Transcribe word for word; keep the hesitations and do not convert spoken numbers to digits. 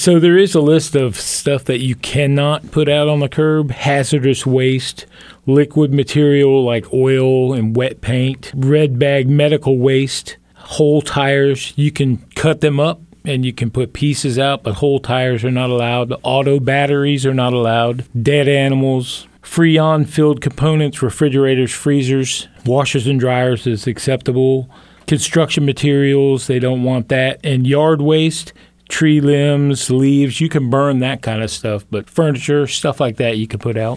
So there is a list of stuff that you cannot put out on the curb: hazardous waste, liquid material like oil and wet paint, red bag medical waste, whole tires. You can cut them up and you can put pieces out, but whole tires are not allowed. Auto batteries are not allowed. Dead animals. Freon-filled components, refrigerators, freezers, washers and dryers is acceptable. Construction materials, they don't want that. And yard waste, tree limbs, leaves, you can burn that kind of stuff. But furniture, stuff like that, you can put out.